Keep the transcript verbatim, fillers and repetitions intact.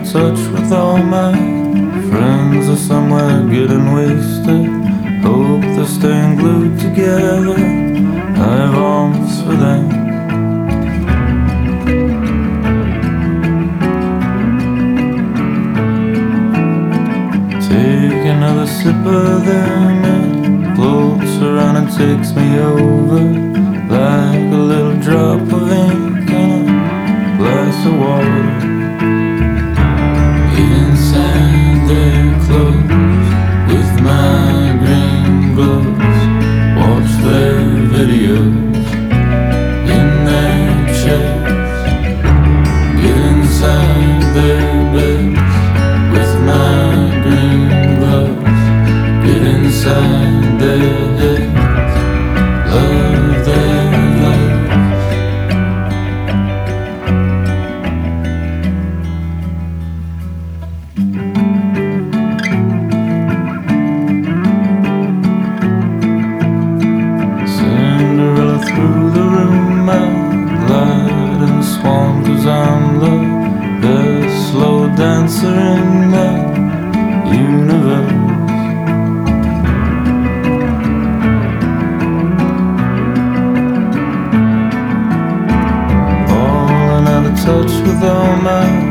touch with all my friends are somewhere getting wasted. Hope they're staying glued together. I have arms for them. Take another sip of them. It floats around and takes me over like a little drop of ink in a glass of water. Inside their clothes with my green gloves, watch their videos in their chairs. Get inside their beds with my green gloves. Get inside their heads, love their lives. Cinderella through the room, I glide and swan, 'cause I'm the best slow dancer in the universe. Falling out of touch with all my